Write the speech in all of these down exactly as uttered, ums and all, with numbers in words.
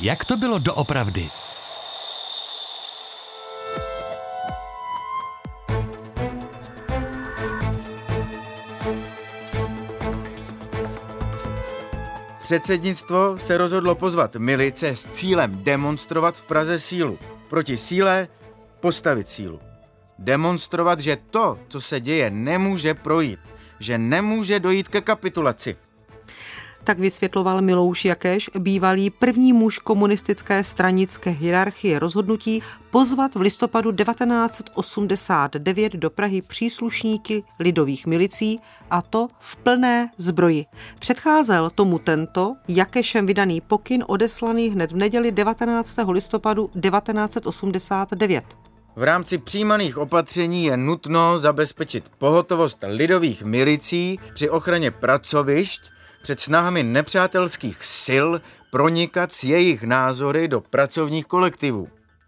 Jak to bylo doopravdy? Předsednictvo se rozhodlo pozvat milice s cílem demonstrovat v Praze sílu. Proti síle postavit sílu. Demonstrovat, že to, co se děje, nemůže projít. Že nemůže dojít ke kapitulaci. Tak vysvětloval Milouš Jakeš, bývalý první muž komunistické stranické hierarchie, rozhodnutí pozvat v listopadu devatenáct osmdesát devět do Prahy příslušníky lidových milicí, a to v plné zbroji. Předcházel tomu tento Jakešem vydaný pokyn odeslaný hned v neděli devatenáctého listopadu devatenáct osmdesát devět. V rámci přijímaných opatření je nutno zabezpečit pohotovost lidových milicí při ochraně pracovišť před snahami nepřátelských sil pronikat s jejich názory do pracovních kolektivů.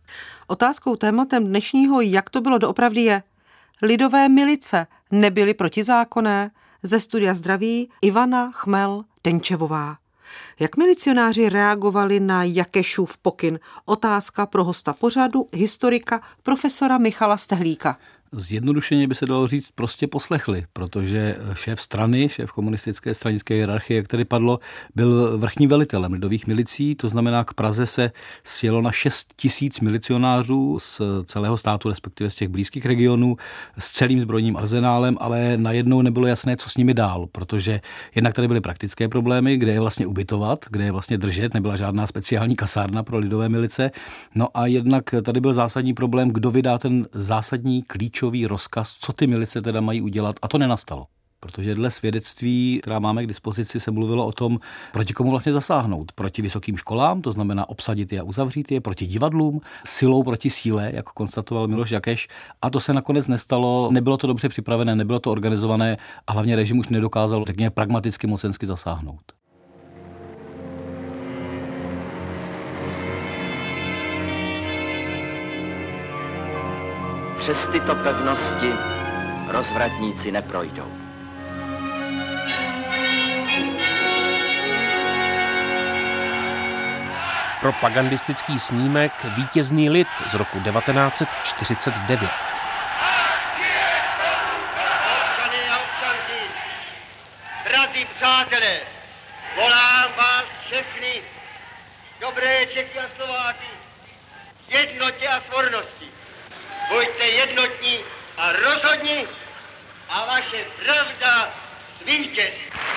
Otázkou tématem dnešního Jak to bylo doopravdy je: lidové milice nebyly protizákonné? Ze studia zdraví Ivana Chmel-Denčevová. Jak milicionáři reagovali na Jakešův pokyn? Otázka pro hosta pořadu, historika profesora Michala Stehlíka. Zjednodušeně by se dalo říct, prostě poslechli, protože šéf strany, šéf komunistické stranické hierarchie, jak tady padlo, byl vrchním velitelem lidových milicí, to znamená, k Praze se sjelo na šest tisíc milicionářů z celého státu, respektive z těch blízkých regionů, s celým zbrojním arzenálem, ale najednou nebylo jasné, co s nimi dál, protože jednak tady byly praktické problémy, kde je vlastně ubytovat, kde je vlastně držet, nebyla žádná speciální kasárna pro lidové milice, no a jednak tady byl zásadní problém, kdo vydá ten zásadní klíč rozkaz, co ty milice teda mají udělat, a to nenastalo. Protože dle svědectví, která máme k dispozici, se mluvilo o tom, proti komu vlastně zasáhnout. Proti vysokým školám, to znamená obsadit je a uzavřít je, proti divadlům, silou proti síle, jak konstatoval Miloš Jakeš, a to se nakonec nestalo, nebylo to dobře připravené, nebylo to organizované a hlavně režim už nedokázal, řekněme, pragmaticky mocensky zasáhnout. Přes tyto pevnosti rozvratníci neprojdou. Propagandistický snímek Vítězný lid z roku devatenáct set čtyřicet devět. Občany a občanky, drazí přátelé, volám vás všechny, dobré Čechy a Slováky, k jednotě a svornosti. Buďte jednotní a rozhodní a vaše pravda zvítězí.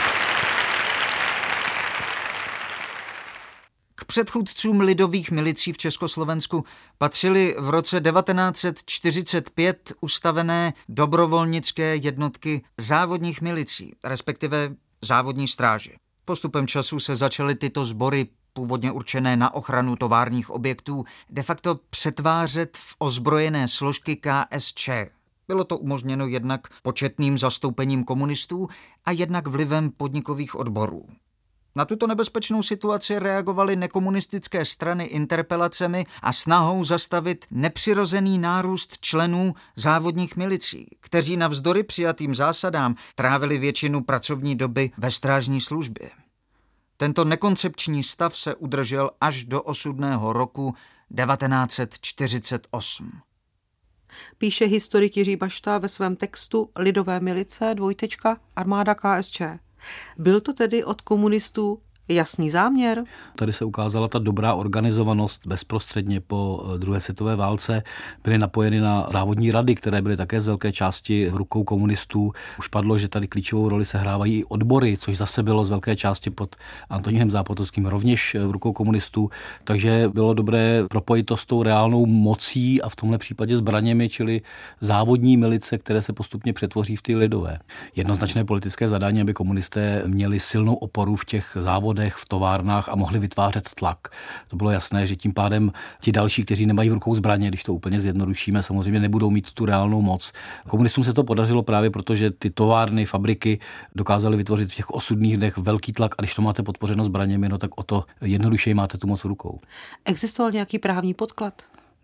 K předchůdcům lidových milicí v Československu patřily v roce devatenáct set čtyřicet pět ustavené dobrovolnické jednotky závodních milicí, respektive závodní stráže. Postupem času se začaly tyto sbory, původně určené na ochranu továrních objektů, de facto přetvářet v ozbrojené složky K S Č. Bylo to umožněno jednak početným zastoupením komunistů a jednak vlivem podnikových odborů. Na tuto nebezpečnou situaci reagovaly nekomunistické strany interpelacemi a snahou zastavit nepřirozený nárůst členů závodních milicí, kteří navzdory přijatým zásadám trávili většinu pracovní doby ve strážní službě. Tento nekoncepční stav se udržel až do osudného roku devatenáct set čtyřicet osm. Píše historik Jiří Bašta ve svém textu Lidové milice dvojtečka armáda K S Č. Byl to tedy od komunistů jasný záměr? Tady se ukázala ta dobrá organizovanost bezprostředně po druhé světové válce. Byly napojeny na závodní rady, které byly také z velké části v rukou komunistů. Už padlo, že tady klíčovou roli sehrávají i odbory, což zase bylo z velké části pod Antonínem Zápotockým rovněž v rukou komunistů. Takže bylo dobré propojit to s tou reálnou mocí a v tomhle případě zbraněmi, čili závodní milice, které se postupně přetvoří v ty lidové. Jednoznačné politické zadání, aby komunisté měli silnou oporu v těch závodech, v továrnách a mohli vytvářet tlak. To bylo jasné, že tím pádem ti další, kteří nemají v rukou zbraně, když to úplně zjednodušíme, samozřejmě nebudou mít tu reálnou moc. Komunistům se to podařilo právě proto, že ty továrny, fabriky dokázaly vytvořit v těch osudných dnech velký tlak, a když to máte podpořeno zbraněmi, no tak o to jednodušeji máte tu moc v rukou. Existoval nějaký právní podklad?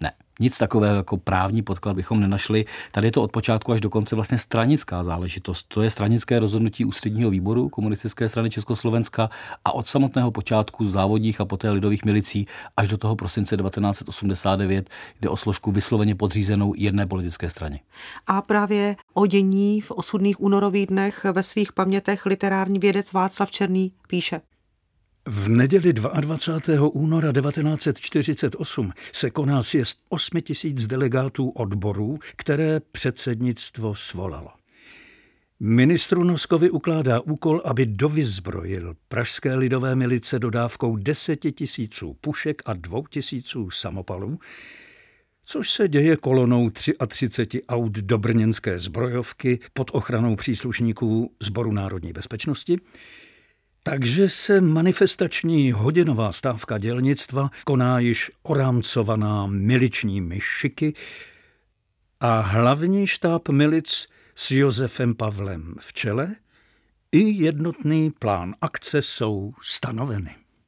Ne. Nic takového jako právní podklad bychom nenašli. Tady je to od počátku až do konce vlastně stranická záležitost. To je stranické rozhodnutí ústředního výboru Komunistické strany Československa a od samotného počátku závodních a poté lidových milicí až do toho prosince devatenáct set osmdesát devět jde o složku vysloveně podřízenou jedné politické straně. A právě o dění v osudných únorových dnech ve svých pamětech literární vědec Václav Černý píše. V neděli dvacátého druhého února devatenáct set čtyřicet osm se koná sjezd osmi tisíc delegátů odborů, které předsednictvo svolalo. Ministru Noskovi ukládá úkol, aby dovyzbrojil pražské lidové milice dodávkou deseti tisíců pušek a dvou tisíců samopalů, což se děje kolonou třicet tři aut do brněnské zbrojovky pod ochranou příslušníků Sboru národní bezpečnosti. Takže se manifestační hodinová stávka dělnictva koná již orámcovaná miličními šiky a hlavní štáb milic s Josefem Pavlem v čele i jednotný plán akce jsou stanoveny.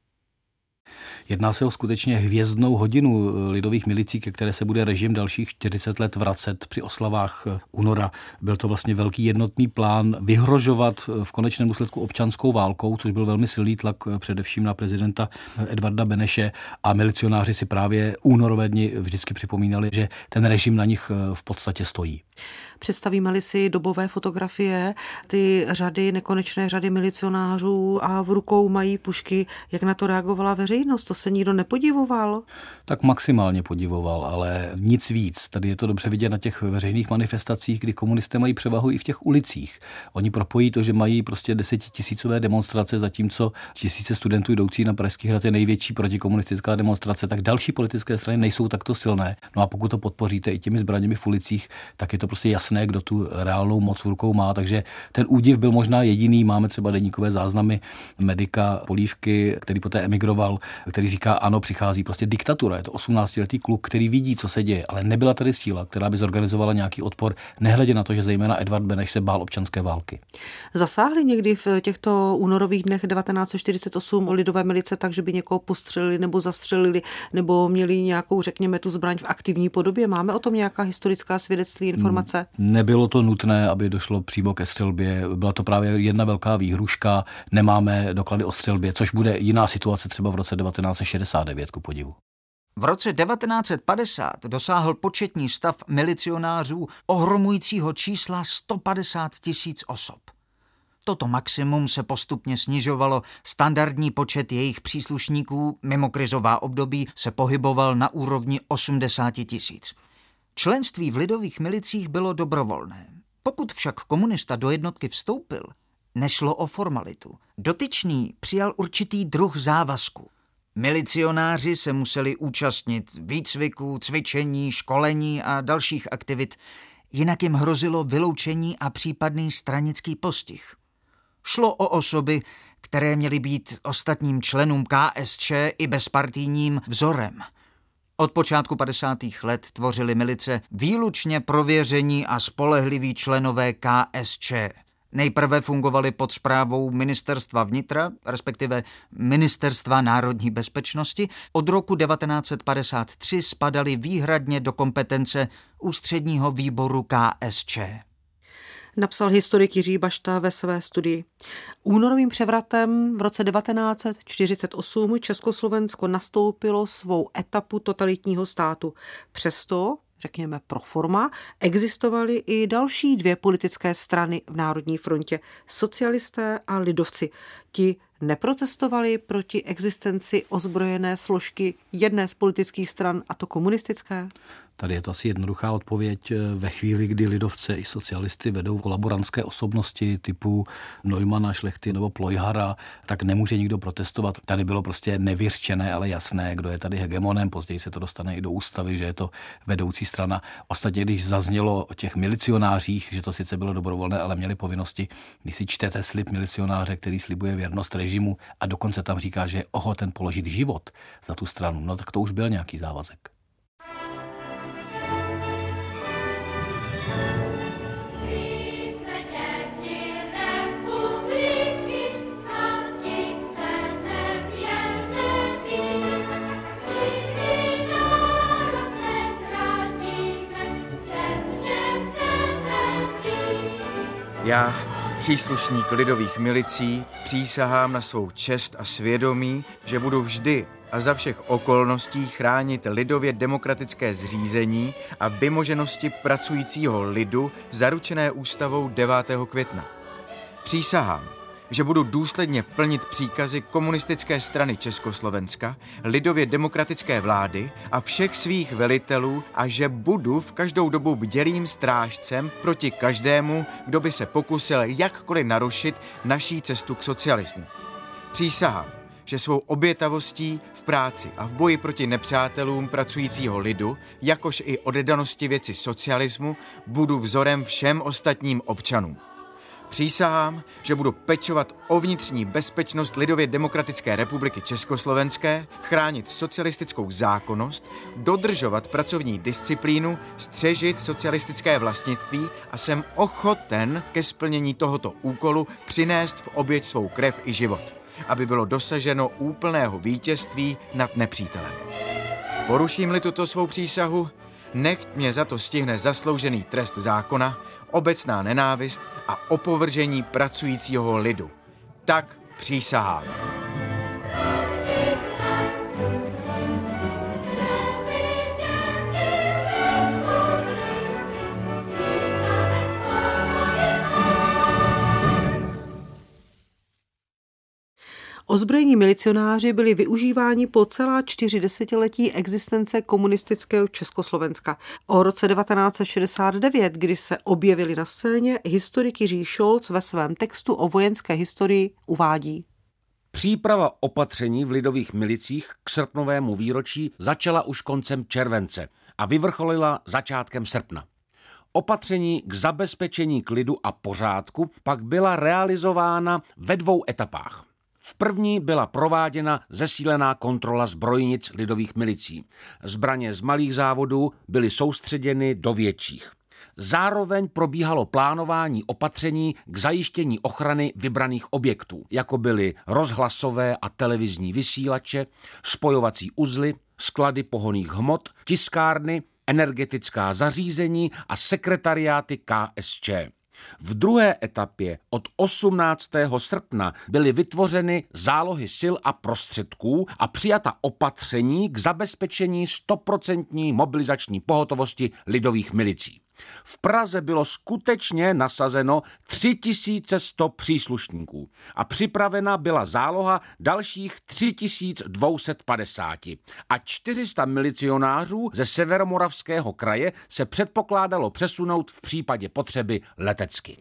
Jedná se o skutečně hvězdnou hodinu lidových milicí, ke které se bude režim dalších čtyřicet let vracet při oslavách února. Byl to vlastně velký jednotní plán vyhrožovat v konečném důsledku občanskou válkou, což byl velmi silný tlak především na prezidenta Edvarda Beneše a milicionáři si právě únorové dny vždycky připomínali, že ten režim na nich v podstatě stojí. Představíme-li si dobové fotografie, ty řady, nekonečné řady milicionářů a v rukou mají pušky, jak na to reagovala veřejnost? To se nikdo nepodivoval? Tak maximálně podivoval, ale nic víc. Tady je to dobře vidět na těch veřejných manifestacích, kdy komunisté mají převahu i v těch ulicích. Oni propojí to, že mají prostě desetitisícové demonstrace, zatímco tisíce studentů jdoucí na Pražský hrad je největší protikomunistická demonstrace, tak další politické strany nejsou takto silné. No a pokud to podpoříte i těmi zbraněmi v ulicích, tak je to prostě jasné, kdo tu reálnou moc v rukou má, takže ten údiv byl možná jediný. Máme třeba deníkové záznamy medika Polívky, který poté emigroval, který říká, ano, přichází prostě diktatura. Je to osmnáctiletý kluk, který vidí, co se děje, ale nebyla tady síla, která by zorganizovala nějaký odpor, nehledě na to, že zejména Edvard Beneš se bál občanské války. Zasáhli někdy v těchto únorových dnech devatenáct set čtyřicet osm lidové milice tak, že by někoho postřelili nebo zastřelili, nebo měli nějakou, řekněme, tu zbraň v aktivní podobě? Máme o tom nějaká historická svědectví, informace? Nebylo to nutné, aby došlo přímo ke střelbě. Byla to právě jedna velká výhruška. Nemáme doklady o střelbě, což bude jiná situace třeba v roce devatenáct set šedesát devět, ku podivu. V roce devatenáct set padesát dosáhl početní stav milicionářů ohromujícího čísla sto padesát tisíc osob. Toto maximum se postupně snižovalo, standardní počet jejich příslušníků mimo krizová období se pohyboval na úrovni osmdesát tisíc. Členství v lidových milicích bylo dobrovolné. Pokud však komunista do jednotky vstoupil, nešlo o formalitu. Dotyčný přijal určitý druh závazku. Milicionáři se museli účastnit výcviku, cvičení, školení a dalších aktivit, jinak jim hrozilo vyloučení a případný stranický postih. Šlo o osoby, které měly být ostatním členům K S Č i bezpartijním vzorem. Od počátku padesátých let tvořily milice výlučně prověření a spolehliví členové K S Č. Nejprve fungovali pod správou Ministerstva vnitra, respektive Ministerstva národní bezpečnosti. Od roku devatenáct set padesát tři spadali výhradně do kompetence Ústředního výboru K S Č. Napsal historik Jiří Bašta ve své studii. Únorovým převratem v roce devatenáct set čtyřicet osm Československo nastoupilo svou etapu totalitního státu. Přesto, řekněme pro forma, existovaly i další dvě politické strany v Národní frontě, socialisté a lidovci. Ti neprotestovali proti existenci ozbrojené složky jedné z politických stran, a to komunistické? Tady je to asi jednoduchá odpověď. Ve chvíli, kdy lidovce i socialisty vedou kolaborantské osobnosti typu Neumana, Šlechty nebo Plojhara, tak nemůže nikdo protestovat. Tady bylo prostě nevyřčené, ale jasné, kdo je tady hegemonem. Později se to dostane i do ústavy, že je to vedoucí strana. Ostatně, když zaznělo o těch milicionářích, že to sice bylo dobrovolné, ale měli povinnosti, když si čtete slib milicionáře, který slibuje věrnost režimu a dokonce tam říká, že je ochoten položit život za tu stranu, no tak to už byl nějaký závazek. Já, příslušník lidových milicí, přísahám na svou čest a svědomí, že budu vždy a za všech okolností chránit lidově demokratické zřízení a vymoženosti pracujícího lidu zaručené ústavou devátého května. Přísahám, že budu důsledně plnit příkazy Komunistické strany Československa, lidově demokratické vlády a všech svých velitelů a že budu v každou dobu bdělým strážcem proti každému, kdo by se pokusil jakkoliv narušit naší cestu k socialismu. Přísahám, že svou obětavostí v práci a v boji proti nepřátelům pracujícího lidu, jakož i oddanosti věci socialismu, budu vzorem všem ostatním občanům. Přísahám, že budu pečovat o vnitřní bezpečnost lidově demokratické republiky Československé, chránit socialistickou zákonnost, dodržovat pracovní disciplínu, střežit socialistické vlastnictví a jsem ochoten ke splnění tohoto úkolu přinést v oběť svou krev i život, aby bylo dosaženo úplného vítězství nad nepřítelem. Poruším-li tuto svou přísahu, nechť mě za to stihne zasloužený trest zákona, obecná nenávist a opovržení pracujícího lidu. Tak přísahám. Ozbrojení milicionáři byli využíváni po celá čtyři desetiletí existence komunistického Československa. O roce devatenáct set šedesát devět, kdy se objevili na scéně, historik Jiří Šolc ve svém textu o vojenské historii uvádí. Příprava opatření v lidových milicích k srpnovému výročí začala už koncem července a vyvrcholila začátkem srpna. Opatření k zabezpečení klidu a pořádku pak byla realizována ve dvou etapách. V první byla prováděna zesílená kontrola zbrojnic lidových milicí. Zbraně z malých závodů byly soustředěny do větších. Zároveň probíhalo plánování opatření k zajištění ochrany vybraných objektů, jako byly rozhlasové a televizní vysílače, spojovací uzly, sklady pohonných hmot, tiskárny, energetická zařízení a sekretariáty K S Č. V druhé etapě od osmnáctého srpna byly vytvořeny zálohy sil a prostředků a přijata opatření k zabezpečení stoprocentní mobilizační pohotovosti lidových milicí. V Praze bylo skutečně nasazeno tři tisíce sto příslušníků a připravena byla záloha dalších tři tisíce dvě stě padesát a čtyři sta milicionářů ze Severomoravského kraje se předpokládalo přesunout v případě potřeby letecky.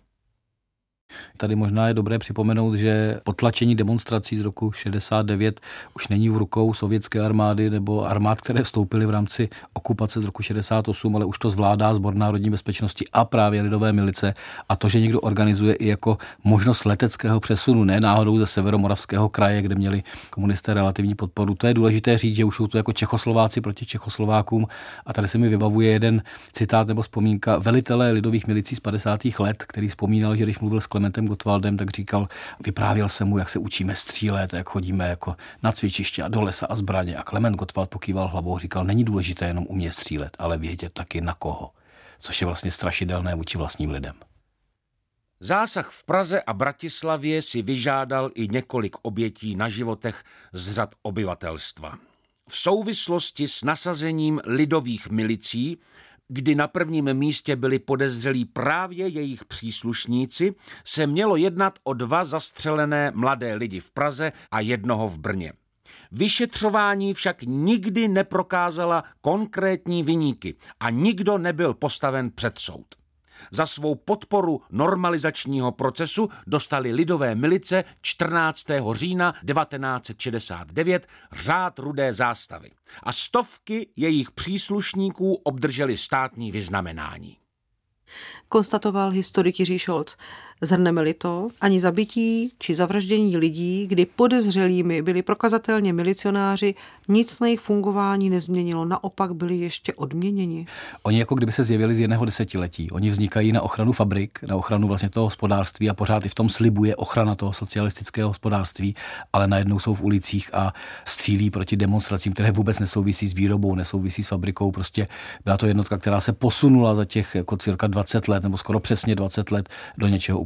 Tady možná je dobré připomenout, že potlačení demonstrací z roku šedesát devět už není v rukou sovětské armády nebo armád, které vstoupily v rámci okupace z roku šedesát osm, ale už to zvládá Sbor národní bezpečnosti a právě lidové milice. A to, že někdo organizuje i jako možnost leteckého přesunu, ne náhodou ze Severomoravského kraje, kde měli komunisté relativní podporu. To je důležité říct, že už jsou to jako Čechoslováci proti Čechoslovákům. A tady se mi vybavuje jeden citát nebo vzpomínka velitele lidových milicí z padesátých let, který vzpomínal, že když mluvil s Klementem Gottwaldem, tak říkal, vyprávěl jsem mu, jak se učíme střílet, jak chodíme jako na cvičiště a do lesa a zbraně. A Klement Gottwald pokýval hlavou, říkal, není důležité jenom umět střílet, ale vědět taky na koho, což je vlastně strašidelné vůči vlastním lidem. Zásah v Praze a Bratislavě si vyžádal i několik obětí na životech z řad obyvatelstva. V souvislosti s nasazením lidových milicí, kdy na prvním místě byli podezřelí právě jejich příslušníci, se mělo jednat o dva zastřelené mladé lidi v Praze a jednoho v Brně. Vyšetřování však nikdy neprokázala konkrétní viníky a nikdo nebyl postaven před soud. Za svou podporu normalizačního procesu dostali lidové milice čtrnáctého října devatenáct set šedesát devět řád Rudé zástavy a stovky jejich příslušníků obdrželi státní vyznamenání. Konstatoval historik Jiří Šolc. Zhrneme-li to, ani zabití či zavraždění lidí, kdy podezřelými byli prokazatelně milicionáři, nic na jejich fungování nezměnilo, naopak byli ještě odměněni. Oni jako kdyby se zjevili z jedného desetiletí. Oni vznikají na ochranu fabrik, na ochranu vlastně toho hospodářství a pořád i v tom slibuje ochrana toho socialistického hospodářství, ale najednou jsou v ulicích a střílí proti demonstracím, které vůbec nesouvisí s výrobou, nesouvisí s fabrikou. Prostě byla to jednotka, která se posunula za těch jako cirka dvacet let nebo skoro přesně dvacet let do něčeho úplně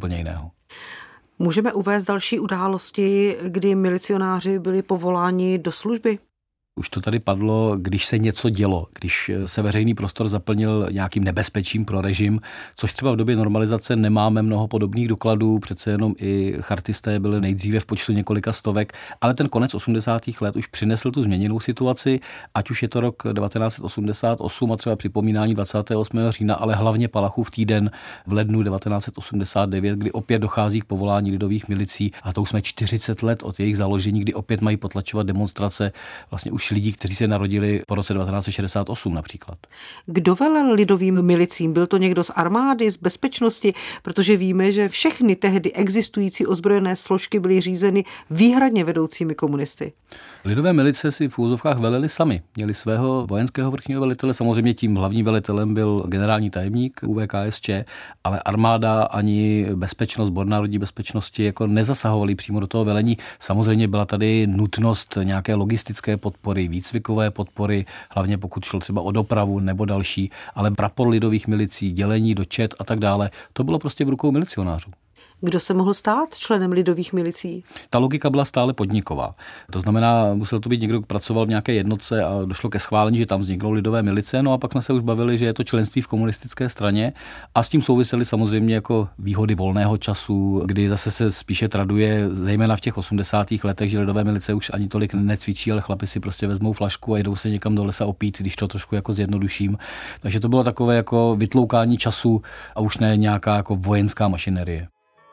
úplně jiného. Můžeme uvést další události, kdy milicionáři byli povoláni do služby? Už to tady padlo, když se něco dělo, když se veřejný prostor zaplnil nějakým nebezpečím pro režim, což třeba v době normalizace nemáme mnoho podobných dokladů, přece jenom i chartisté byli nejdříve v počtu několika stovek, ale ten konec osmdesátých let už přinesl tu změněnou situaci, ať už je to rok devatenáct set osmdesát osm a třeba připomínání dvacátého osmého října, ale hlavně Palachův týden v lednu devatenáct set osmdesát devět, kdy opět dochází k povolání lidových milicí, a to už jsme čtyřicet let od jejich založení, kdy opět mají potlačovat demonstrace vlastně už lidí, kteří se narodili po roce devatenáct set šedesát osm například. Kdo velel lidovým milicím? Byl to někdo z armády, z bezpečnosti? Protože víme, že všechny tehdy existující ozbrojené složky byly řízeny výhradně vedoucími komunisty. Lidové milice si v úzovkách veleli sami. Měli svého vojenského vrchního velitele, samozřejmě tím hlavním velitelem byl generální tajemník U V K S Č, ale armáda ani bezpečnost, Sbor národní bezpečnosti jako nezasahovali přímo do toho velení. Samozřejmě byla tady nutnost nějaké logistické podpory, výcvikové podpory, hlavně pokud šlo třeba o dopravu nebo další, ale prapor lidových milicí, dělení do čet a tak dále, to bylo prostě v rukou milicionářů. Kdo se mohl stát členem lidových milicí? Ta logika byla stále podniková. To znamená, musel to být někdo, kdo pracoval v nějaké jednotce a došlo ke schválení, že tam vzniknou lidové milice, no a pak jsme se už bavili, že je to členství v komunistické straně a s tím souvisely samozřejmě jako výhody volného času, kdy zase se spíše traduje, zejména v těch osmdesátých letech, že lidové milice už ani tolik necvičí, ale chlapi si prostě vezmou flašku a jdou se někam do lesa opít, když to trošku jako zjednoduším. Takže to bylo takové jako vytloukání času a už ne nějaká jako vojenská mašinerie.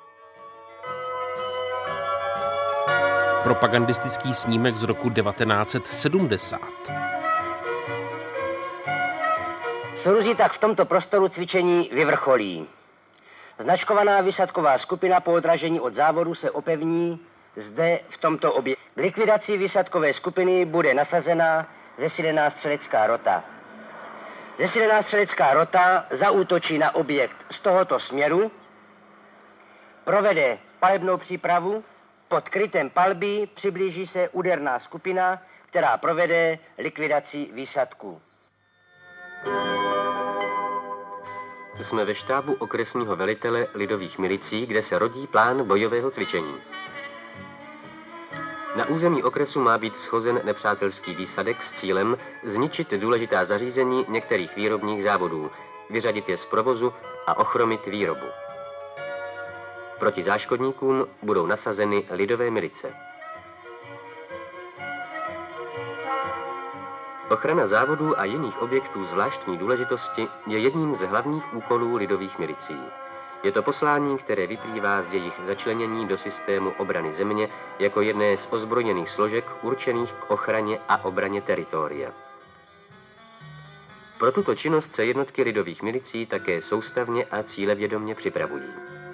Propagandistický snímek z roku devatenáct set sedmdesát. Soudruzi tak v tomto prostoru cvičení vyvrcholí. Značkovaná vysadková skupina po odražení od závodu se opevní zde v tomto objektu. K likvidaci vysadkové skupiny bude nasazena zesílená střelecká rota. Zesílená střelecká rota zaútočí na objekt z tohoto směru, provede palebnou přípravu. Pod krytem palby přiblíží se úderná skupina, která provede likvidaci výsadku. Jsme ve štábu okresního velitele lidových milicí, kde se rodí plán bojového cvičení. Na území okresu má být shozen nepřátelský výsadek s cílem zničit důležitá zařízení některých výrobních závodů, vyřadit je z provozu a ochromit výrobu. Proti záškodníkům budou nasazeny lidové milice. Ochrana závodů a jiných objektů zvláštní důležitosti je jedním z hlavních úkolů lidových milicí. Je to poslání, které vyplývá z jejich začlenění do systému obrany země jako jedné z ozbrojených složek určených k ochraně a obraně teritoria. Pro tuto činnost se jednotky lidových milicí také soustavně a cílevědomě připravují.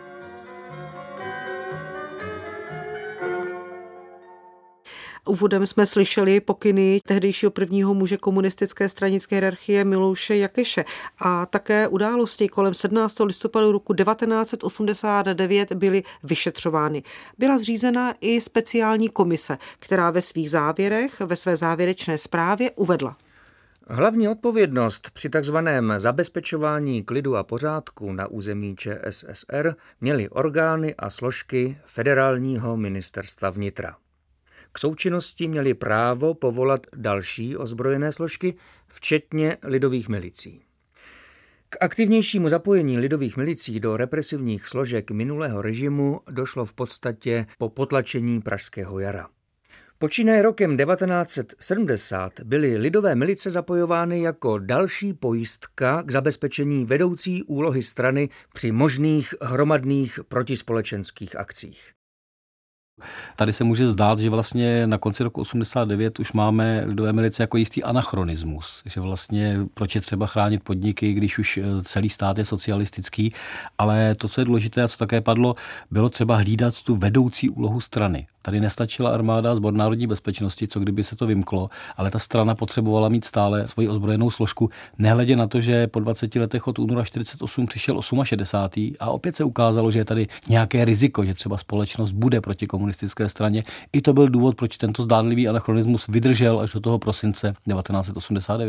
Úvodem jsme slyšeli pokyny tehdejšího prvního muže komunistické stranické hierarchie Milouše Jakeše a také události kolem sedmnáctého listopadu roku devatenáct set osmdesát devět byly vyšetřovány. Byla zřízena i speciální komise, která ve svých závěrech, ve své závěrečné zprávě uvedla. Hlavní odpovědnost při takzvaném zabezpečování klidu a pořádku na území Č S S R měly orgány a složky Federálního ministerstva vnitra. K součinnosti měli právo povolat další ozbrojené složky, včetně lidových milicí. K aktivnějšímu zapojení lidových milicí do represivních složek minulého režimu došlo v podstatě po potlačení Pražského jara. Počínaje rokem devatenáct set sedmdesát byly lidové milice zapojovány jako další pojistka k zabezpečení vedoucí úlohy strany při možných hromadných protispolečenských akcích. Tady se může zdát, že vlastně na konci roku osmdesát devět už máme lidové milice jako jistý anachronismus, že vlastně proč je třeba chránit podniky, když už celý stát je socialistický, ale to, co je důležité a co také padlo, bylo třeba hlídat tu vedoucí úlohu strany. Tady nestačila armáda, Sbor národní bezpečnosti, co kdyby se to vymklo, ale ta strana potřebovala mít stále svoji ozbrojenou složku, nehledě na to, že po dvaceti letech od února čtyřicet osm přišel šedesátý osmý a opět se ukázalo, že je tady nějaké riziko, že třeba společnost bude proti komunistické straně. I to byl důvod, proč tento zdánlivý anachronismus vydržel až do toho prosince devatenáct set osmdesát devět.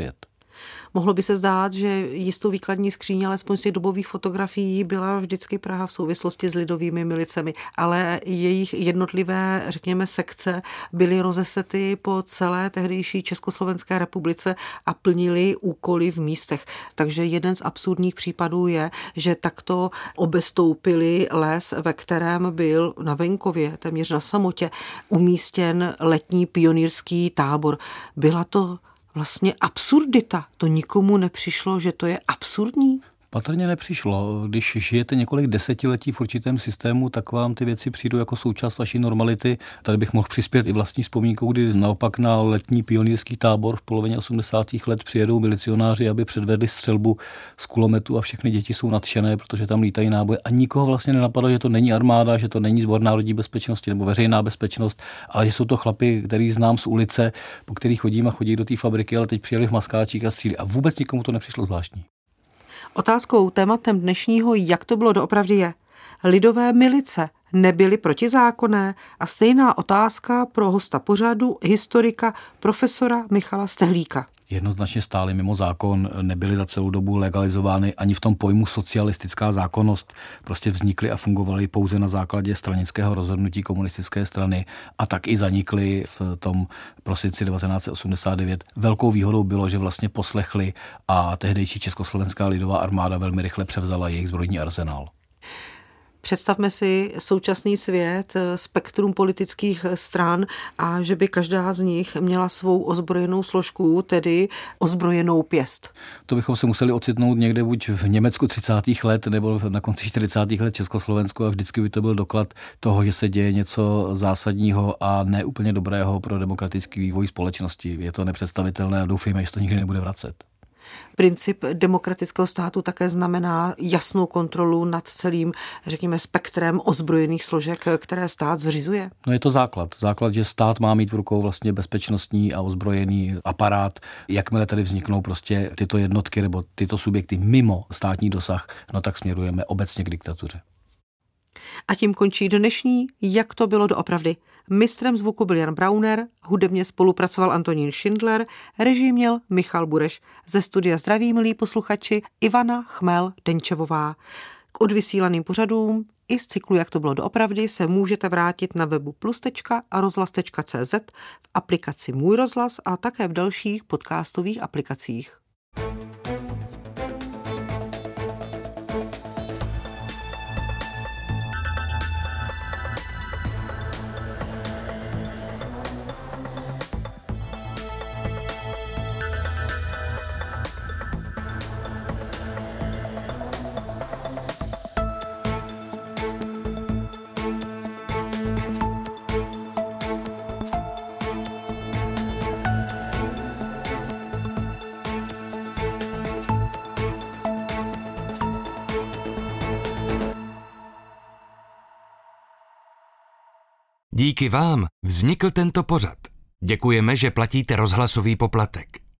Mohlo by se zdát, že jistou výkladní skříň, alespoň z těch dobových fotografií, byla vždycky Praha v souvislosti s lidovými milicemi, ale jejich jednotlivé, řekněme, sekce byly rozesety po celé tehdejší Československé republice a plnili úkoly v místech. Takže jeden z absurdních případů je, že takto obestoupili les, ve kterém byl na venkově, téměř na samotě, umístěn letní pionýrský tábor. Byla to vlastně absurdita. To nikomu nepřišlo, že to je absurdní? Patrně nepřišlo. Když žijete několik desetiletí v určitém systému, tak vám ty věci přijdou jako součást vaší normality. Tady bych mohl přispět i vlastní vzpomínkou, kdy naopak na letní pionýrský tábor v polovině osmdesátých let přijedou milicionáři, aby předvedli střelbu z kulometu a všechny děti jsou nadšené, protože tam lítají náboje a nikoho vlastně nenapadlo, že to není armáda, že to není Sbor národní bezpečnosti nebo veřejná bezpečnost, ale že jsou to chlapi, který znám z ulice, po kterých chodím a chodí do té fabriky, ale teď přijeli v maskáčích a střílí. A vůbec nikomu to nepřišlo zvláštní. Otázkou, tématem dnešního, jak to bylo doopravdy je. Lidové milice nebyly protizákonné a stejná otázka pro hosta pořadu, historika, profesora Michala Stehlíka. Jednoznačně stály mimo zákon, nebyly za celou dobu legalizovány ani v tom pojmu socialistická zákonnost. Prostě vznikly a fungovaly pouze na základě stranického rozhodnutí komunistické strany a tak i zanikly v tom prosinci devatenáct set osmdesát devět. Velkou výhodou bylo, že vlastně poslechli a tehdejší Československá lidová armáda velmi rychle převzala jejich zbrojní arzenál. Představme si současný svět, spektrum politických stran a že by každá z nich měla svou ozbrojenou složku, tedy ozbrojenou pěst. To bychom se museli ocitnout někde buď v Německu třicátých let nebo na konci čtyřicátých let Československu a vždycky by to byl doklad toho, že se děje něco zásadního a neúplně dobrého pro demokratický vývoj společnosti. Je to nepředstavitelné a doufejme, že to nikdy nebude vracet. Princip demokratického státu také znamená jasnou kontrolu nad celým, řekněme, spektrem ozbrojených složek, které stát zřizuje. No je to základ. Základ, že stát má mít v rukou vlastně bezpečnostní a ozbrojený aparát. Jakmile tady vzniknou prostě tyto jednotky nebo tyto subjekty mimo státní dosah, no tak směrujeme obecně k diktatuře. A tím končí dnešní Jak to bylo doopravdy. Mistrem zvuku byl Jan Brauner, hudebně spolupracoval Antonín Schindler, režii měl Michal Bureš. Ze studia zdraví, milí posluchači, Ivana Chmel-Denčevová. K odvysílaným pořadům i z cyklu Jak to bylo doopravdy se můžete vrátit na webu plus tečka rozhlas tečka cé zet, v aplikaci Můj rozhlas a také v dalších podcastových aplikacích. Díky vám vznikl tento pořad. Děkujeme, že platíte rozhlasový poplatek.